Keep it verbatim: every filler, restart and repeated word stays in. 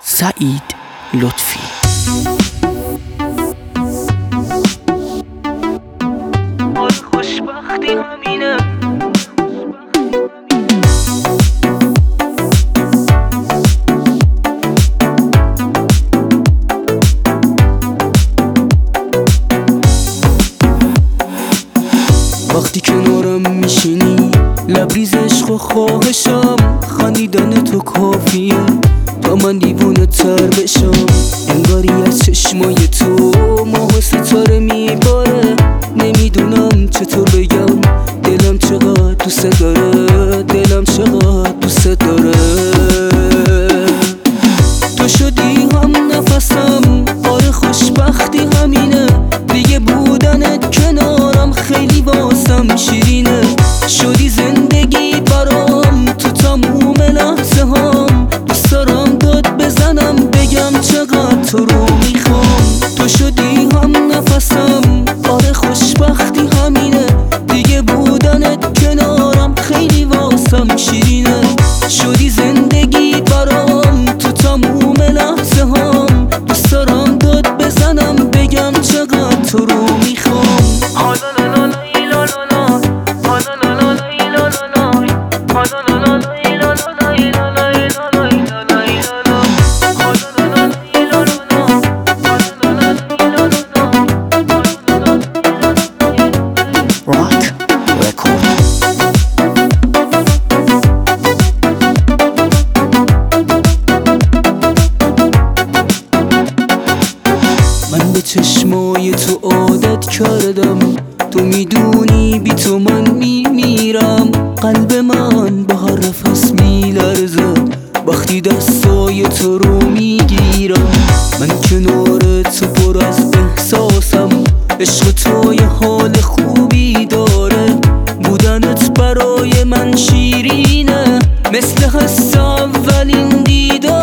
سعید لطفی. حال خوشبختی همینه. وقتی کنارم میشینی لبریز عشق و خواهشم، خندیدن تو کافیه تا من دیوونه تر بشم. انگاری از چشمای تو ماه و ستاره میباره، نمیدونم چطور بگم دلم چقدر دوست داره، دلم چقدر دوست داره. تو شدی هم نفسم، آره خوشبختی همینه دیگه، بودنت کنارم خیلی واسم شیرینه. شدی زندگی برام تو تموم لحظه هام، دوست دارم داد بزنم بگم چقدر تو رو میخوام. تو شدی هم نفسم، آره خوشبختی همینه دیگه، بودنت کنارم خیلی واسم شیرینه. شدی زندگی برام تو تموم لحظه هام، دوست دارم داد بزنم بگم چقدر تو رو میخوام. من به چشمای تو عادت کردم، تو میدونی بی تو من میمیرم. قلب من با هر نفس میلرزه وقتی دستای تو رو میگیرم. من کنار تو پر از احساسم، عشق تو یه حال خوبی داره، بودنت برای من شیرینه مثل حس اولین دیدار.